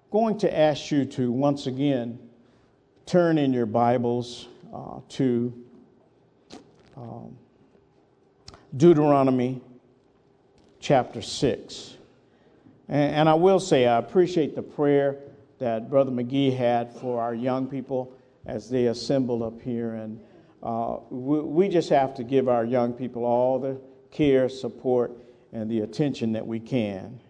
going to ask you to once again turn in your Bibles to Deuteronomy chapter 6. And I will say I appreciate the prayer that Brother McGee had for our young people as they assemble up here. And we just have to give our young people all the care, support, and the attention that we can.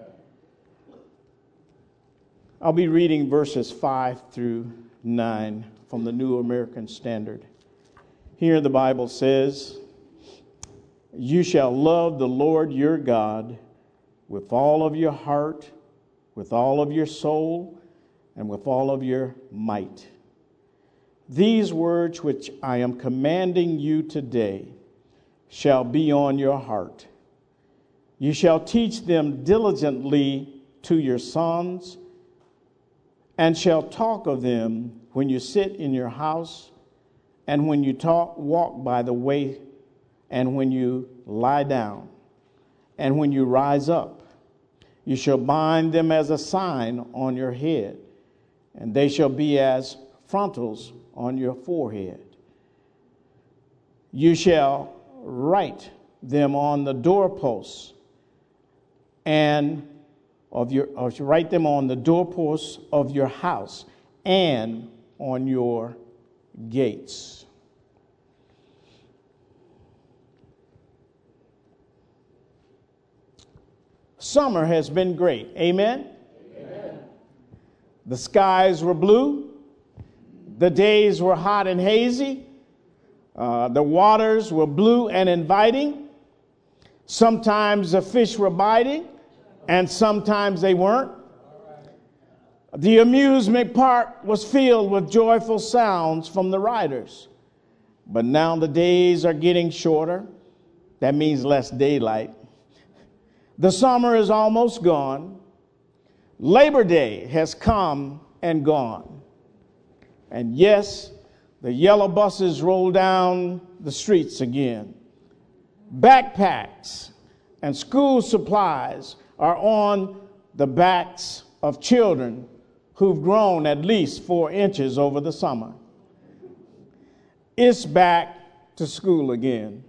I'll be reading verses 5 through 9 from the New American Standard. Here the Bible says, "You shall love the Lord your God with all of your heart, with all of your soul, and with all of your might. These words which I am commanding you today shall be on your heart. You shall teach them diligently to your sons, and shall talk of them when you sit in your house, and when you walk by the way, and when you lie down, and when you rise up. You shall bind them as a sign on your head, and they shall be as frontals on your forehead. You shall write them on the doorposts write them on the doorposts of your house and on your gates." Summer has been great. Amen? Amen. The skies were blue. The days were hot and hazy. The waters were blue and inviting. Sometimes the fish were biting, and sometimes they weren't. The amusement park was filled with joyful sounds from the riders. But now the days are getting shorter. That means less daylight. The summer is almost gone. Labor Day has come and gone. And yes, the yellow buses roll down the streets again. Backpacks and school supplies are on the backs of children who've grown at least 4 inches over the summer. It's back to school again.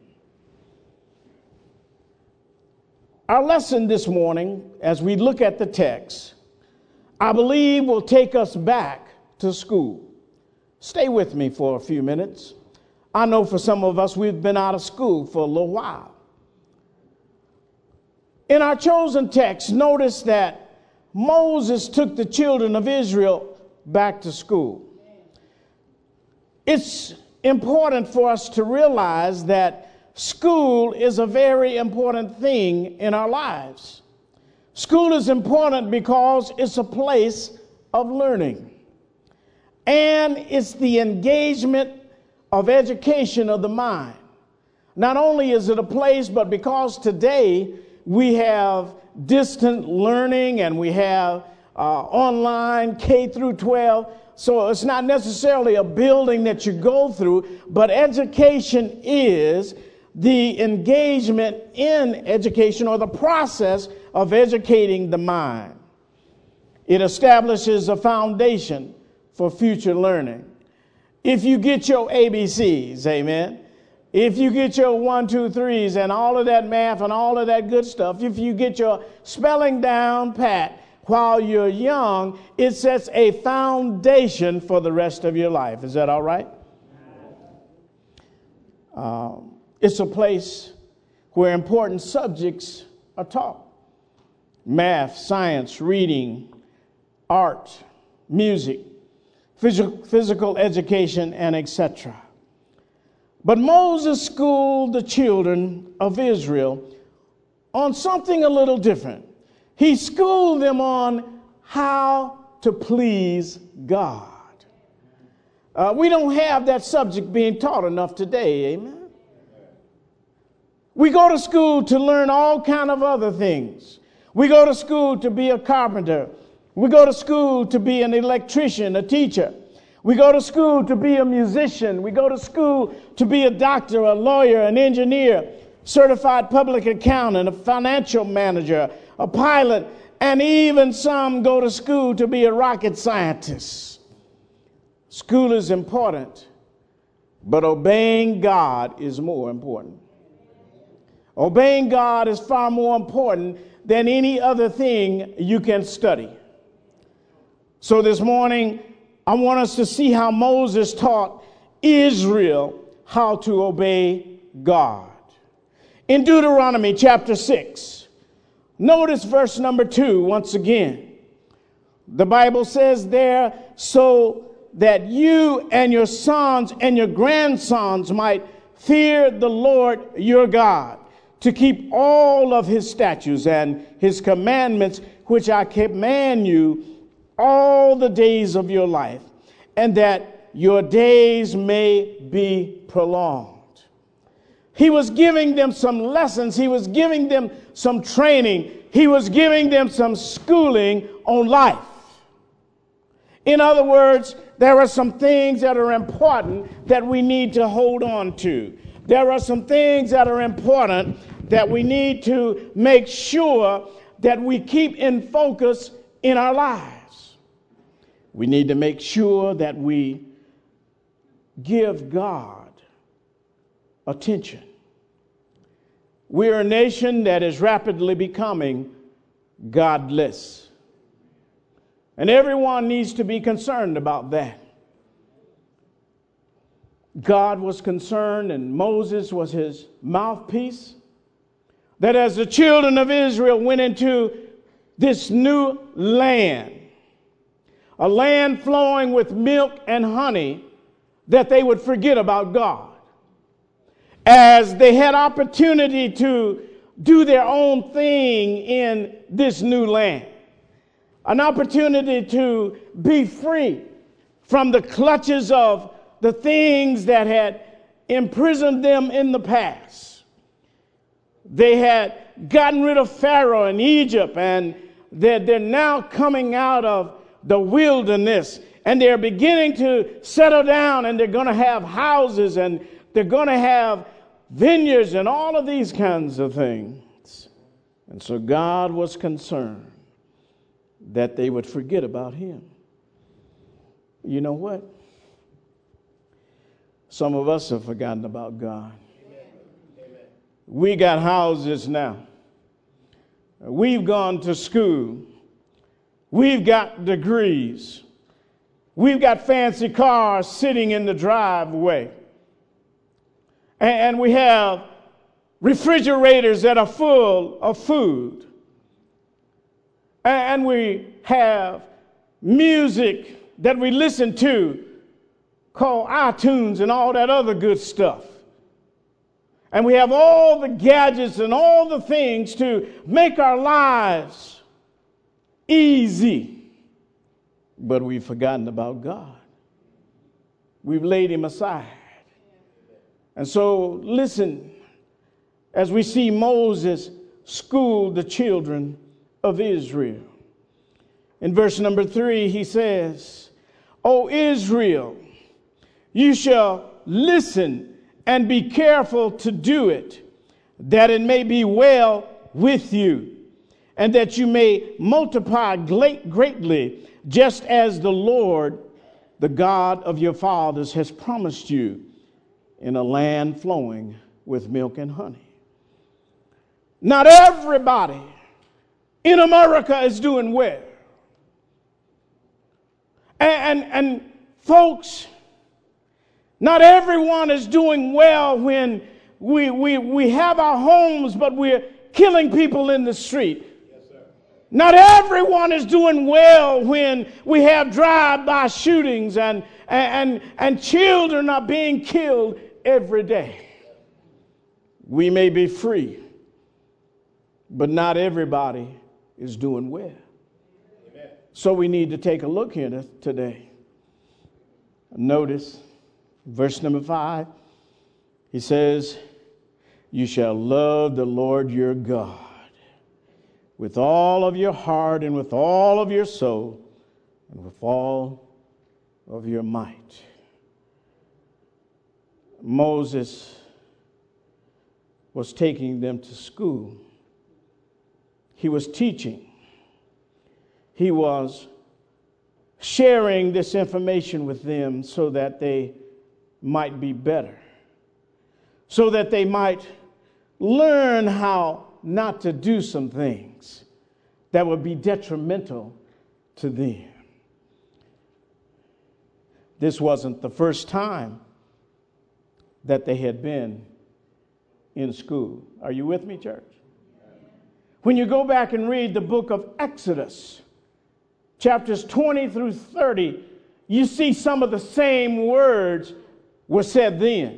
Our lesson this morning, as we look at the text, I believe will take us back to school. Stay with me for a few minutes. I know for some of us, we've been out of school for a little while. In our chosen text, notice that Moses took the children of Israel back to school. It's important for us to realize that school is a very important thing in our lives. School is important because it's a place of learning. And it's the engagement of education of the mind. Not only is it a place, but because today we have distant learning and we have online K through 12, so it's not necessarily a building that you go through, but education is the engagement in education or the process of educating the mind. It establishes a foundation for future learning. If you get your ABCs, amen, if you get your 1, 2, 3s and all of that math and all of that good stuff, if you get your spelling down pat while you're young, it sets a foundation for the rest of your life. Is that all right? It's a place where important subjects are taught. Math, science, reading, art, music, physical education, and etc. But Moses schooled the children of Israel on something a little different. He schooled them on how to please God. We don't have that subject being taught enough today, amen? We go to school to learn all kind of other things. We go to school to be a carpenter. We go to school to be an electrician, a teacher. We go to school to be a musician. We go to school to be a doctor, a lawyer, an engineer, certified public accountant, a financial manager, a pilot, and even some go to school to be a rocket scientist. School is important, but obeying God is more important. Obeying God is far more important than any other thing you can study. So this morning, I want us to see how Moses taught Israel how to obey God. In Deuteronomy chapter 6, notice verse number 2 once again. The Bible says there, so that you and your sons and your grandsons might fear the Lord your God, to keep all of his statutes and his commandments, which I command you all the days of your life, and that your days may be prolonged. He was giving them some lessons. He was giving them some training. He was giving them some schooling on life. In other words, there are some things that are important that we need to hold on to. There are some things that are important that we need to make sure that we keep in focus in our lives. We need to make sure that we give God attention. We're a nation that is rapidly becoming godless. And everyone needs to be concerned about that. God was concerned, and Moses was his mouthpiece, that as the children of Israel went into this new land, a land flowing with milk and honey, that they would forget about God. As they had opportunity to do their own thing in this new land, an opportunity to be free from the clutches of the things that had imprisoned them in the past. They had gotten rid of Pharaoh in Egypt, and they're now coming out of the wilderness, and they're beginning to settle down, and they're going to have houses, and they're going to have vineyards and all of these kinds of things. And so God was concerned that they would forget about him. You know what? Some of us have forgotten about God. Amen. We got houses now. We've gone to school. We've got degrees. We've got fancy cars sitting in the driveway. And we have refrigerators that are full of food. And we have music that we listen to called iTunes and all that other good stuff. And we have all the gadgets and all the things to make our lives easy. But we've forgotten about God. We've laid him aside. And so listen, as we see Moses school the children of Israel. In verse number 3, he says, O Israel, you shall listen and be careful to do it, that it may be well with you, and that you may multiply greatly, just as the Lord, the God of your fathers, has promised you, in a land flowing with milk and honey. Not everybody in America is doing well. And folks, not everyone is doing well when we have our homes, but we're killing people in the street. Yes, sir. Not everyone is doing well when we have drive-by shootings and children are being killed every day. We may be free, but not everybody is doing well. Amen. So we need to take a look here today. Notice verse number 5. He says, you shall love the Lord your God with all of your heart and with all of your soul and with all of your might. Moses was taking them to school. He was teaching. he was sharing this information with them so that they might be better, so that they might learn how not to do some things that would be detrimental to them. This wasn't the first time that they had been in school. Are you with me, church? When you go back and read the book of Exodus, chapters 20 through 30, you see some of the same words were said then.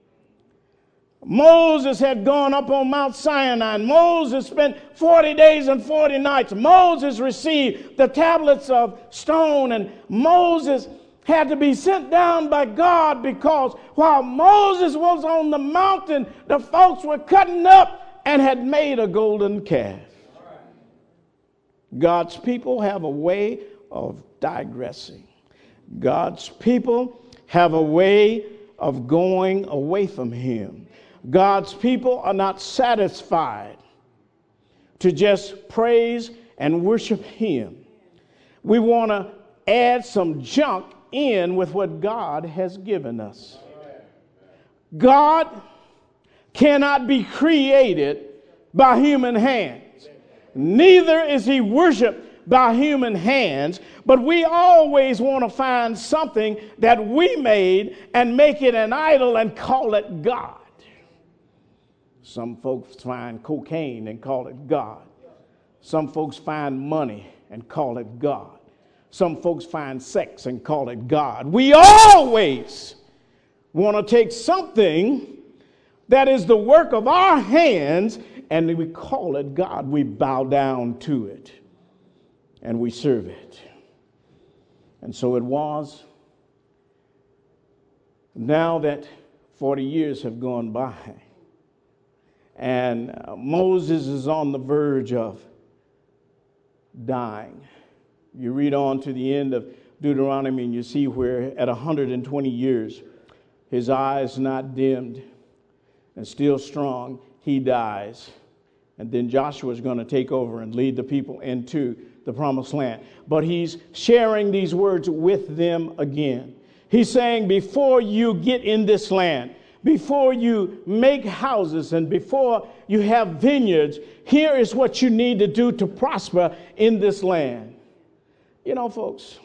Moses had gone up on Mount Sinai. Moses spent 40 days and 40 nights. Moses received the tablets of stone, and Moses had to be sent down by God because while Moses was on the mountain, the folks were cutting up and had made a golden calf. God's people have a way of digressing. God's people have a way of going away from him. God's people are not satisfied to just praise and worship him. We want to add some junk in with what God has given us. God cannot be created by human hands. Neither is he worshiped by human hands, but we always want to find something that we made and make it an idol and call it God. Some folks find cocaine and call it God. Some folks find money and call it God. Some folks find sex and call it God. We always want to take something that is the work of our hands and we call it God. We bow down to it and we serve it. And so it was. Now that 40 years have gone by, and Moses is on the verge of dying. You read on to the end of Deuteronomy and you see where at 120 years, his eyes not dimmed and still strong, he dies. And then Joshua is going to take over and lead the people into the promised land. But he's sharing these words with them again. He's saying, before you get in this land, before you make houses and before you have vineyards, here is what you need to do to prosper in this land. You know, folks,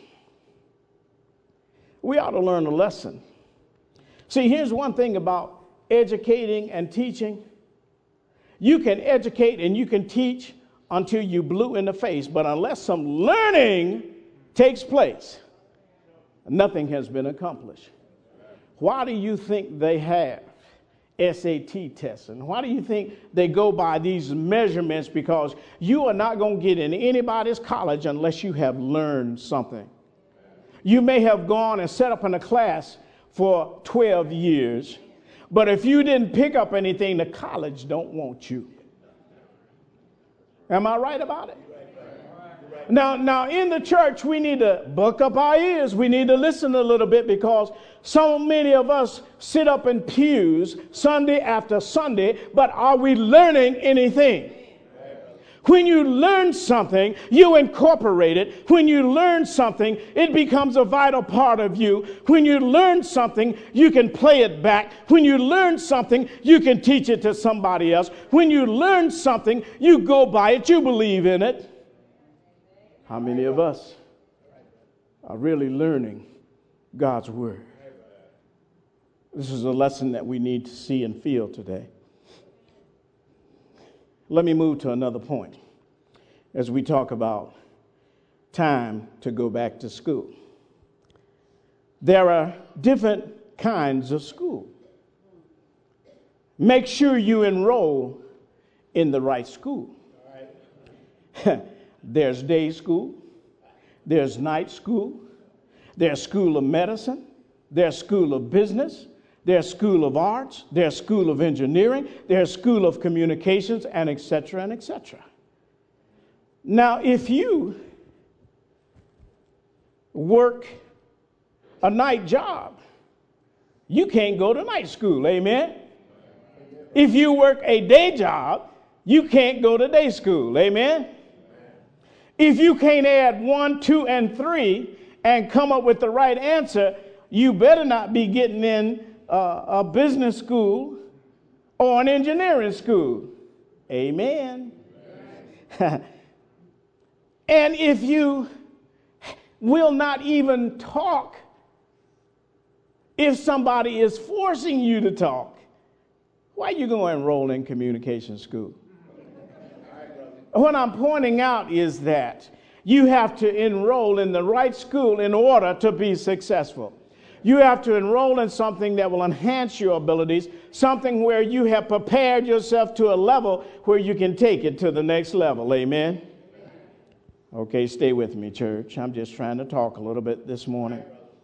we ought to learn a lesson. See, here's one thing about educating and teaching. You can educate and you can teach until you blue in the face, but unless some learning takes place, nothing has been accomplished. Why do you think they have SAT tests? And why do you think they go by these measurements? Because you are not going to get in anybody's college unless you have learned something. You may have gone and set up in a class for 12 years, but if you didn't pick up anything, the college don't want you. Am I right about it? Now, in the church, we need to buck up our ears. We need to listen a little bit because so many of us sit up in pews Sunday after Sunday, but are we learning anything? When you learn something, you incorporate it. When you learn something, it becomes a vital part of you. When you learn something, you can play it back. When you learn something, you can teach it to somebody else. When you learn something, you go by it. You believe in it. How many of us are really learning God's word? This is a lesson that we need to see and feel today. Let me move to another point as we talk about time to go back to school. There are different kinds of school. Make sure you enroll in the right school. There's day school, there's night school, there's school of medicine, there's school of business, there's school of arts, there's school of engineering, there's school of communications, and etc., and etc. Now, if you work a night job, you can't go to night school, amen? If you work a day job, you can't go to day school, amen? If you can't add 1, 2, and 3 and come up with the right answer, you better not be getting in a business school or an engineering school. Amen. And if you will not even talk, if somebody is forcing you to talk, why are you going to enroll in communication school? What I'm pointing out is that you have to enroll in the right school in order to be successful. You have to enroll in something that will enhance your abilities, something where you have prepared yourself to a level where you can take it to the next level. Amen? Okay, stay with me, church. I'm just trying to talk a little bit this morning.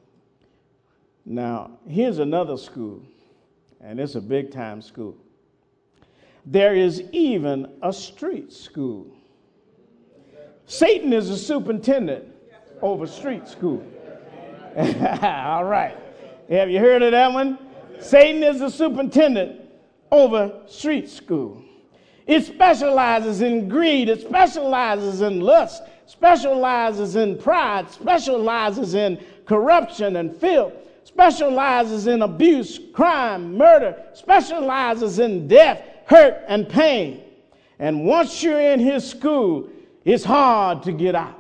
Now, here's another school, and it's a big-time school. There is even a street school. Satan is a superintendent over street school. All right. Have you heard of that one? Satan is the superintendent over street school. It specializes in greed. It specializes in lust. Specializes in pride. Specializes in corruption and filth. Specializes in abuse, crime, murder. Specializes in death, hurt, and pain. And once you're in his school, it's hard to get out.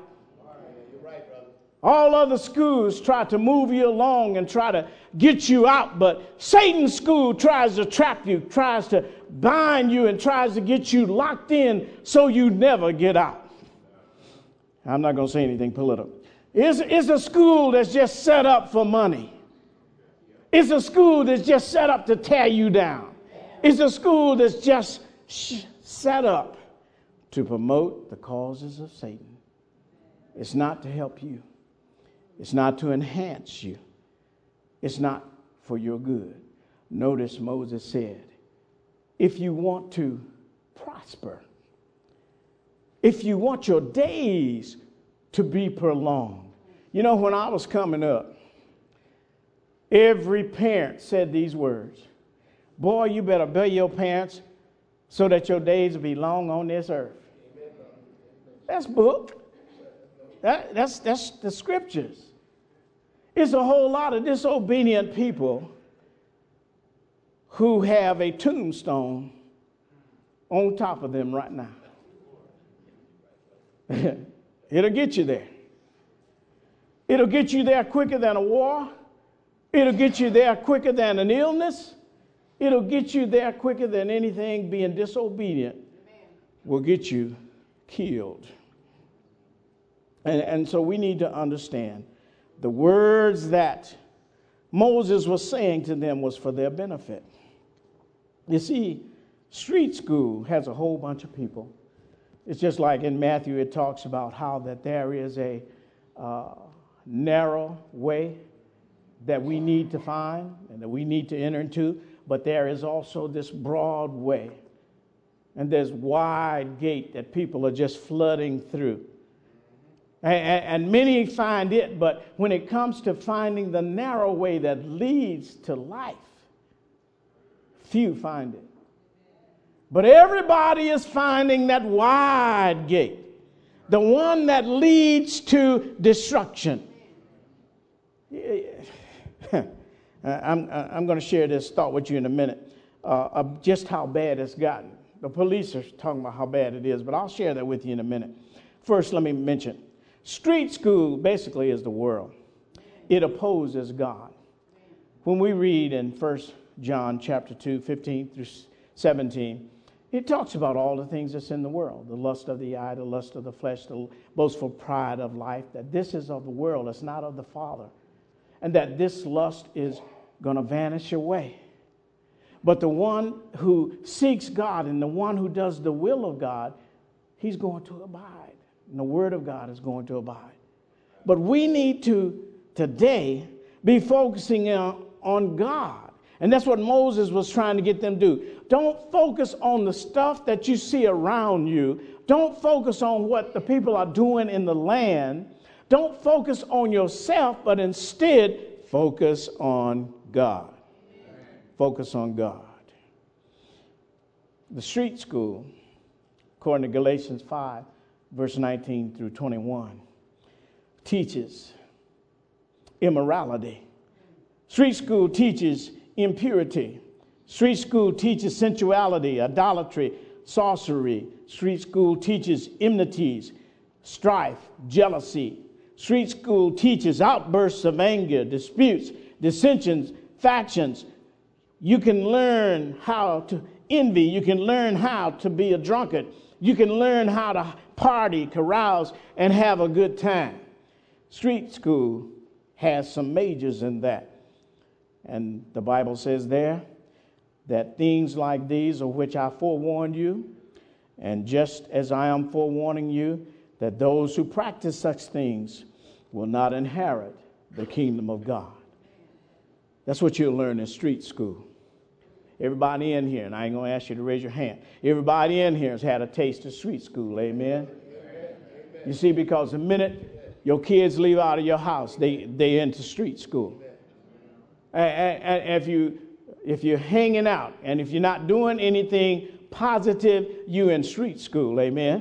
All other schools try to move you along and try to get you out, but Satan's school tries to trap you, tries to bind you, and tries to get you locked in so you never get out. I'm not going to say anything political. It's a school that's just set up for money. It's a school that's just set up to tear you down. It's a school that's just set up to promote the causes of Satan. It's not to help you. It's not to enhance you. It's not for your good. Notice Moses said, if you want to prosper, if you want your days to be prolonged. You know, when I was coming up, every parent said these words. Boy, you better obey your parents so that your days will be long on this earth. That's book. That's the scriptures. It's a whole lot of disobedient people who have a tombstone on top of them right now. It'll get you there. It'll get you there quicker than a war. It'll get you there quicker than an illness. It'll get you there quicker than anything. Being disobedient will get you killed. And so we need to understand the words that Moses was saying to them was for their benefit. You see, street school has a whole bunch of people. It's just like in Matthew, it talks about how that there is a narrow way that we need to find and that we need to enter into, but there is also this broad way. And there's wide gate that people are just flooding through. And many find it, but when it comes to finding the narrow way that leads to life, few find it. But everybody is finding that wide gate, the one that leads to destruction. I'm going to share this thought with you in a minute of just how bad it's gotten. The police are talking about how bad it is, but I'll share that with you in a minute. First, let me mention, street school basically is the world. It opposes God. When we read in 1 John chapter 2, 15 through 17, it talks about all the things that's in the world, the lust of the eye, the lust of the flesh, the boastful pride of life, that this is of the world, it's not of the Father, and that this lust is going to vanish away. But the one who seeks God and the one who does the will of God, he's going to abide. And the word of God is going to abide. But we need to today be focusing on God. And that's what Moses was trying to get them to do. Don't focus on the stuff that you see around you. Don't focus on what the people are doing in the land. Don't focus on yourself, but instead focus on God. Focus on God. The street school, according to Galatians 5, verse 19 through 21, teaches immorality. Street school teaches impurity. Street school teaches sensuality, idolatry, sorcery. Street school teaches enmities, strife, jealousy. Street school teaches outbursts of anger, disputes, dissensions, factions. You can learn how to envy. You can learn how to be a drunkard. You can learn how to party, carouse, and have a good time. Street school has some majors in that. And the Bible says there that things like these of which I forewarned you, and just as I am forewarning you, that those who practice such things will not inherit the kingdom of God. That's what you'll learn in street school. Everybody in here, and I ain't going to ask you to raise your hand, everybody in here has had a taste of street school, amen? You see, because the minute your kids leave out of your house, they into street school. And if you're hanging out and if you're not doing anything positive, you in street school, amen?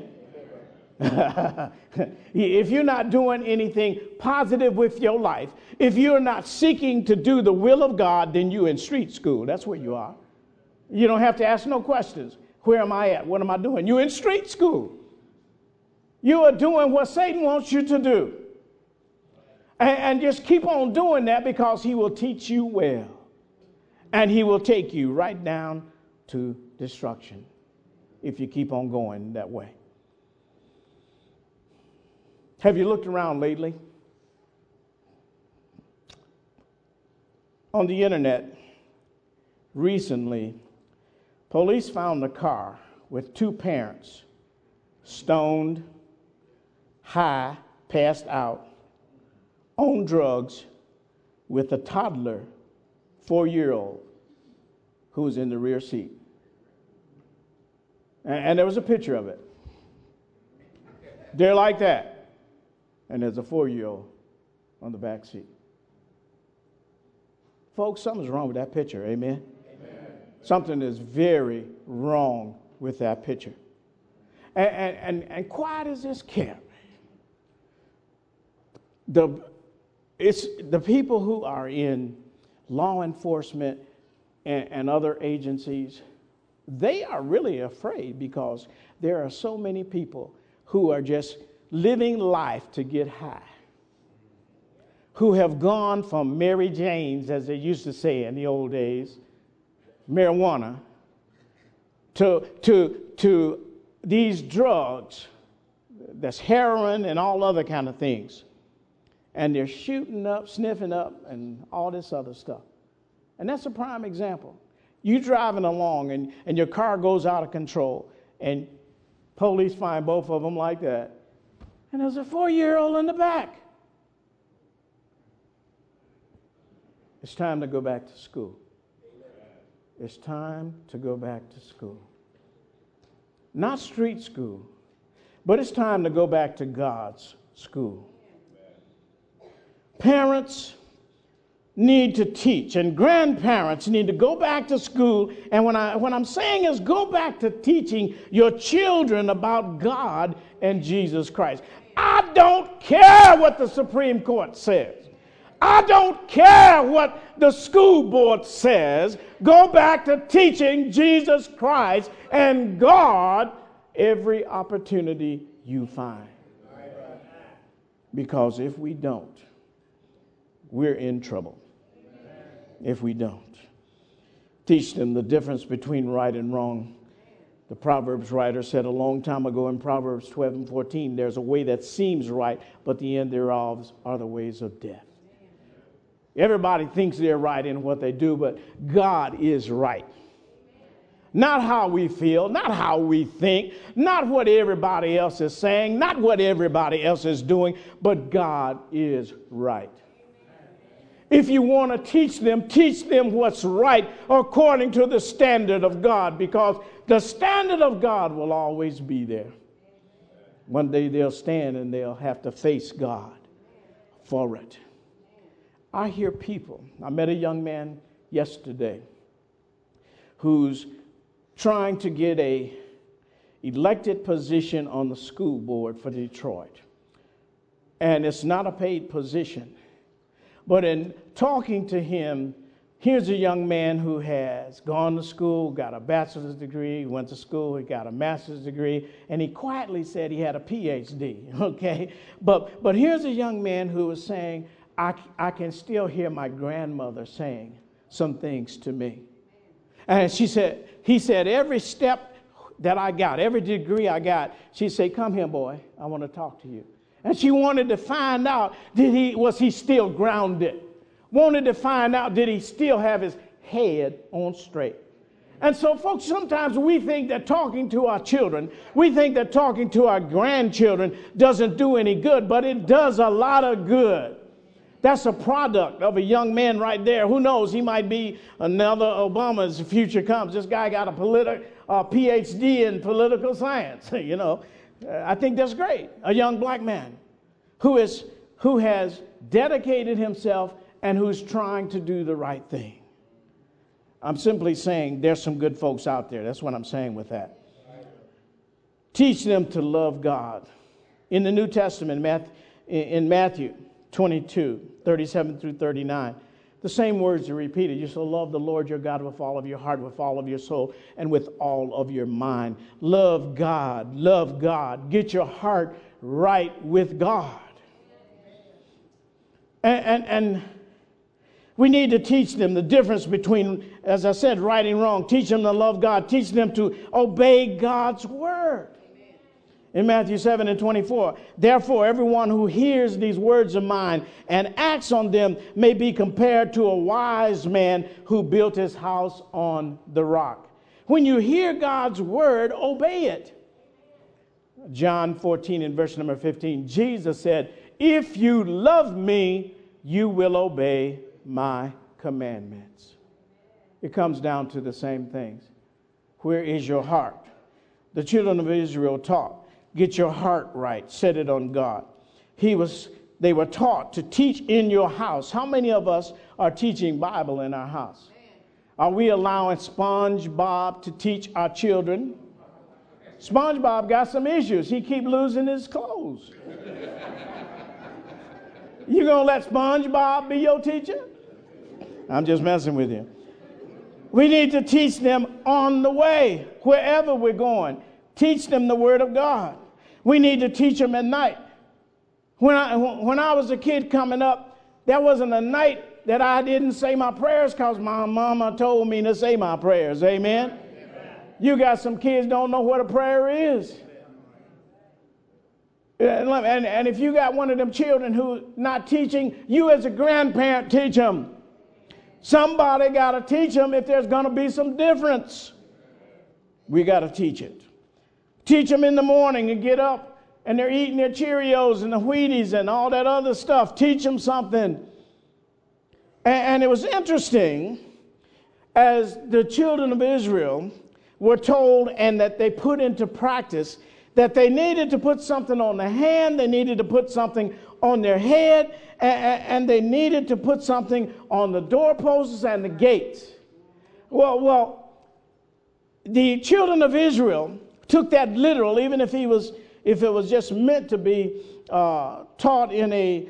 If you're not doing anything positive with your life, if you're not seeking to do the will of God, then you in street school. That's where you are. You don't have to ask no questions. Where am I at? What am I doing? You're in street school. You are doing what Satan wants you to do. And just keep on doing that, because he will teach you well. And he will take you right down to destruction if you keep on going that way. Have you looked around lately? On the internet, recently, police found a car with two parents, stoned, high, passed out, on drugs, with a toddler, 4-year-old, who was in the rear seat. And there was a picture of it. They're like that. And there's a 4-year-old on the back seat. Folks, something's wrong with that picture, amen? Amen. Something is very wrong with that picture. And quiet as this kept, it's the people who are in law enforcement and other agencies, they are really afraid, because there are so many people who are just living life to get high, who have gone from Mary Jane's, as they used to say in the old days, marijuana, to these drugs, that's heroin and all other kind of things. And they're shooting up, sniffing up, and all this other stuff. And that's a prime example. You driving along and your car goes out of control, and police find both of them like that. And there's a 4-year-old in the back. It's time to go back to school. It's time to go back to school. Not street school, but it's time to go back to God's school. Parents need to teach, and grandparents need to go back to school. And what I'm saying is, go back to teaching your children about God and Jesus Christ. I don't care what the Supreme Court says. I don't care what the school board says. Go back to teaching Jesus Christ and God every opportunity you find. Because if we don't, we're in trouble. If we don't. Teach them the difference between right and wrong. The Proverbs writer said a long time ago in Proverbs 12:14, there's a way that seems right, but the end thereof are the ways of death. Everybody thinks they're right in what they do, but God is right. Not how we feel, not how we think, not what everybody else is saying, not what everybody else is doing, but God is right. If you want to teach them what's right according to the standard of God, because the standard of God will always be there. One day they'll stand and they'll have to face God for it. I hear people. I met a young man yesterday who's trying to get a elected position on the school board for Detroit. And it's not a paid position. But in talking to him, here's a young man who has gone to school, got a bachelor's degree, went to school, he got a master's degree, and he quietly said he had a PhD, okay? But here's a young man who was saying, I can still hear my grandmother saying some things to me. And he said, every step that I got, every degree I got, she'd say, come here, boy, I want to talk to you. And she wanted to find out, was he still grounded? Wanted to find out, did he still have his head on straight? And so, folks, sometimes we think that talking to our children, we think that talking to our grandchildren doesn't do any good, but it does a lot of good. That's a product of a young man right there. Who knows? He might be another Obama as the future comes. This guy got a PhD in political science, you know. I think that's great. A young black man who has dedicated himself and who's trying to do the right thing. I'm simply saying there's some good folks out there. That's what I'm saying with that. Teach them to love God. In the New Testament, in Matthew 22, 37 through 39, the same words are repeated. You shall love the Lord your God with all of your heart, with all of your soul, and with all of your mind. Love God. Love God. Get your heart right with God. And we need to teach them the difference between, as I said, right and wrong. Teach them to love God. Teach them to obey God's word. In Matthew 7 and 24, therefore, everyone who hears these words of mine and acts on them may be compared to a wise man who built his house on the rock. When you hear God's word, obey it. John 14 and verse number 15, Jesus said, if you love me, you will obey my commandments. It comes down to the same things. Where is your heart? The children of Israel taught, get your heart right, set it on God. They were taught to teach in your house. How many of us are teaching Bible in our house? Are we allowing SpongeBob to teach our children? SpongeBob got some issues. He keep losing his clothes. You gonna let SpongeBob be your teacher? I'm just messing with you. We need to teach them on the way, wherever we're going. Teach them the word of God. We need to teach them at night. When I was a kid coming up, there wasn't a night that I didn't say my prayers because my mama told me to say my prayers. Amen? Amen. You got some kids don't know what a prayer is. And if you got one of them children who not teaching, you as a grandparent teach them. Somebody got to teach them if there's going to be some difference. We got to teach it. Teach them in the morning and get up and they're eating their Cheerios and the Wheaties and all that other stuff. Teach them something. And it was interesting as the children of Israel were told and that they put into practice that they needed to put something on their hand, they needed to put something on their head, and they needed to put something on the doorposts and the gates. Well, the children of Israel took that literal, even if it was just meant to be taught in a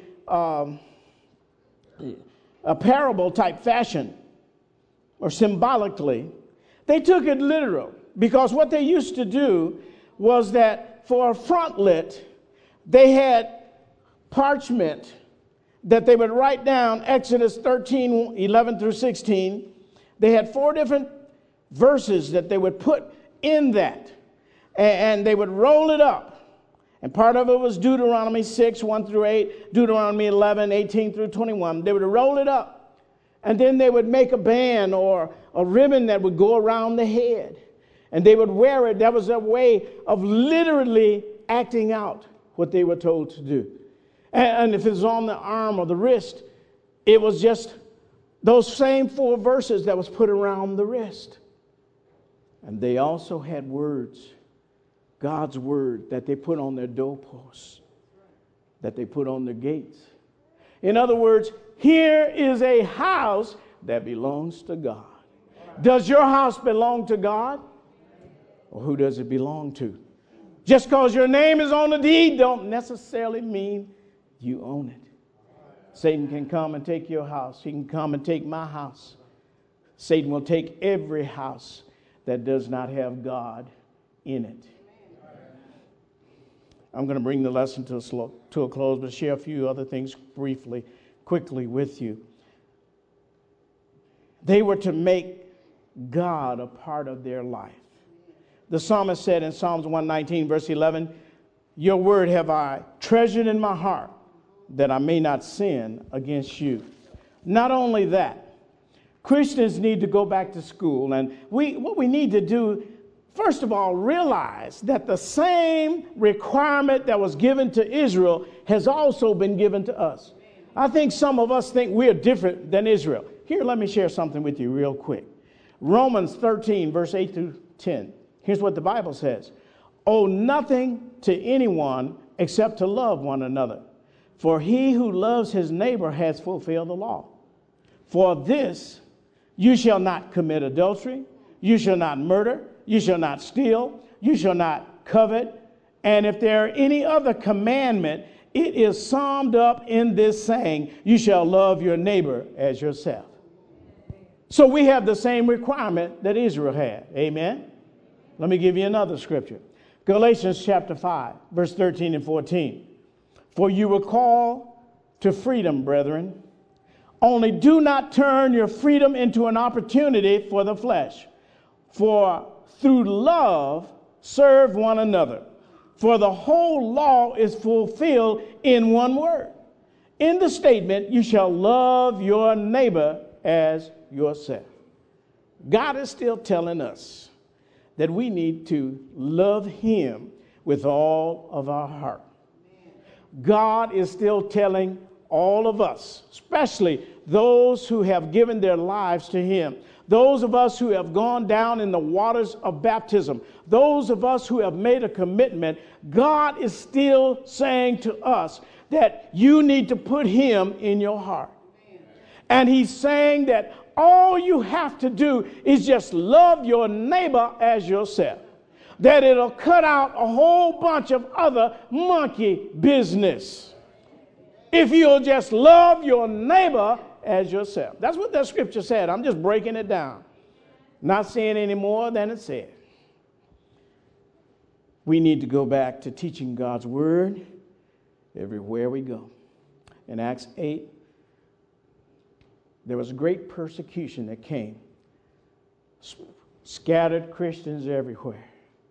parable type fashion or symbolically. They took it literal because what they used to do was that for a frontlet, they had parchment that they would write down Exodus 13, 11 through 16. They had 4 different verses that they would put in that, and they would roll it up. And part of it was Deuteronomy 6, 1 through 8, Deuteronomy 11, 18 through 21. They would roll it up, and then they would make a band or a ribbon that would go around the head. And they would wear it. That was their way of literally acting out what they were told to do. And if it was on the arm or the wrist, it was just those same 4 verses that was put around the wrist. And they also had words, God's word, that they put on their doorposts, that they put on their gates. In other words, here is a house that belongs to God. Does your house belong to God? Or who does it belong to? Just because your name is on the deed don't necessarily mean you own it. Satan can come and take your house. He can come and take my house. Satan will take every house that does not have God in it. I'm going to bring the lesson to a close, but share a few other things quickly with you. They were to make God a part of their life. The psalmist said in Psalms 119, verse 11, your word have I treasured in my heart, that I may not sin against you. Not only that, Christians need to go back to school. And what we need to do, first of all, realize that the same requirement that was given to Israel has also been given to us. I think some of us think we're different than Israel. Here, let me share something with you real quick. Romans 13, verse 8 through 10. Here's what the Bible says. Owe nothing to anyone except to love one another. For he who loves his neighbor has fulfilled the law. For this, you shall not commit adultery. You shall not murder. You shall not steal. You shall not covet. And if there are any other commandment, it is summed up in this saying, you shall love your neighbor as yourself. So we have the same requirement that Israel had. Amen. Let me give you another scripture. Galatians chapter 5, verse 13 and 14. For you were called to freedom, brethren. Only do not turn your freedom into an opportunity for the flesh. For through love, serve one another. For the whole law is fulfilled in one word. In the statement, you shall love your neighbor as yourself. God is still telling us that we need to love him with all of our heart. God is still telling all of us, especially those who have given their lives to him, those of us who have gone down in the waters of baptism, those of us who have made a commitment, God is still saying to us that you need to put him in your heart. And he's saying that all you have to do is just love your neighbor as yourself. That it'll cut out a whole bunch of other monkey business. If you'll just love your neighbor as yourself. That's what that scripture said. I'm just breaking it down. Not saying any more than it said. We need to go back to teaching God's word everywhere we go. In Acts 8, there was great persecution that came. Scattered Christians everywhere.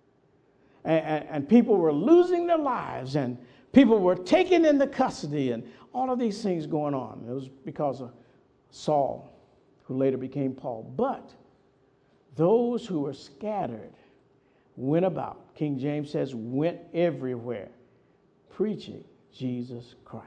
And people were losing their lives, and people were taken into custody, and all of these things going on. It was because of Saul, who later became Paul. But those who were scattered went about. King James says, went everywhere, preaching Jesus Christ.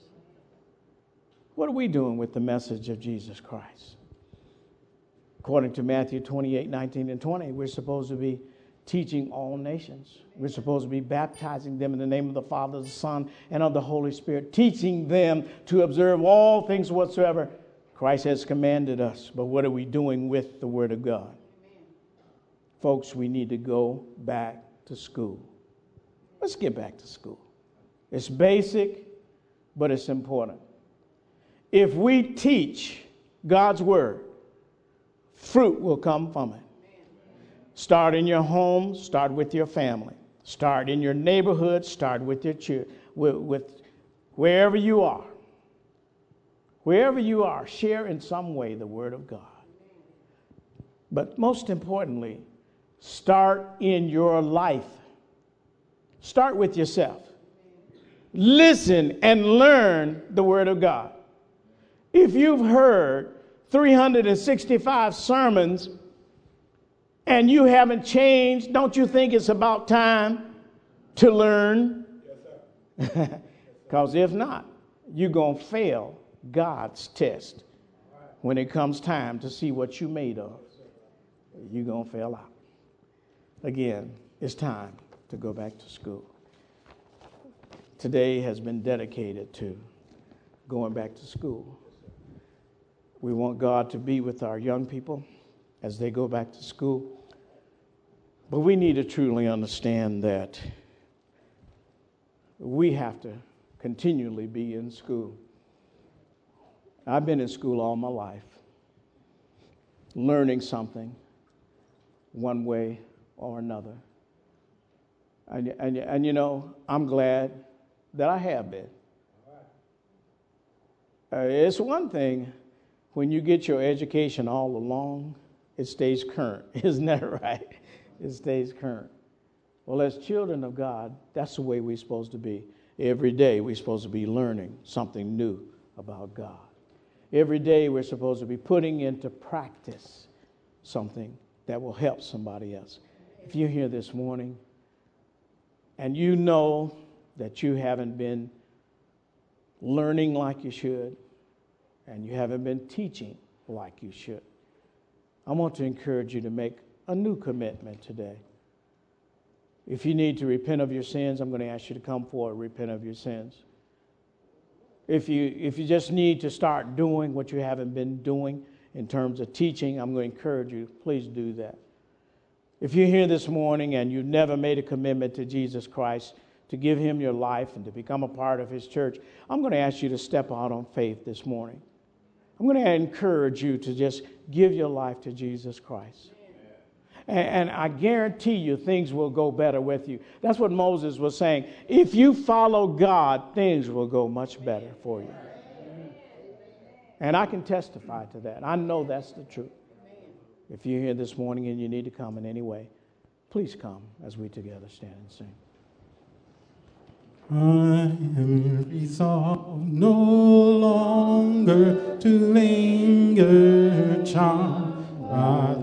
What are we doing with the message of Jesus Christ? According to Matthew 28, 19 and 20, we're supposed to be teaching all nations. We're supposed to be baptizing them in the name of the Father, the Son, and of the Holy Spirit, teaching them to observe all things whatsoever Christ has commanded us. But what are we doing with the Word of God? Amen. Folks, we need to go back to school. Let's get back to school. It's basic, but it's important. If we teach God's Word, fruit will come from it. Start in your home, start with your family. Start in your neighborhood, start with your church, with wherever you are. Wherever you are, share in some way the Word of God. But most importantly, start in your life. Start with yourself. Listen and learn the Word of God. If you've heard 365 sermons and you haven't changed, don't you think it's about time to learn? Yes, sir. Because if not, you're going to fail God's test when it comes time to see what you made of. You're going to fail out. Again, it's time to go back to school. Today has been dedicated to going back to school. We want God to be with our young people as they go back to school. But we need to truly understand that we have to continually be in school. I've been in school all my life, learning something one way or another. And you know, I'm glad that I have been. It's one thing when you get your education all along, it stays current. Isn't that right? It stays current. Well, as children of God, that's the way we're supposed to be. Every day we're supposed to be learning something new about God. Every day we're supposed to be putting into practice something that will help somebody else. If you're here this morning and you know that you haven't been learning like you should and you haven't been teaching like you should, I want to encourage you to make a new commitment today. If you need to repent of your sins, I'm going to ask you to come forward and repent of your sins. If you just need to start doing what you haven't been doing in terms of teaching, I'm going to encourage you, please do that. If you're here this morning and you've never made a commitment to Jesus Christ, to give him your life and to become a part of his church, I'm going to ask you to step out on faith this morning. I'm going to encourage you to just give your life to Jesus Christ. And I guarantee you things will go better with you. That's what Moses was saying. If you follow God, things will go much better for you. And I can testify to that. I know that's the truth. If you're here this morning and you need to come in any way, please come as we together stand and sing. I am resolved no longer to linger, child.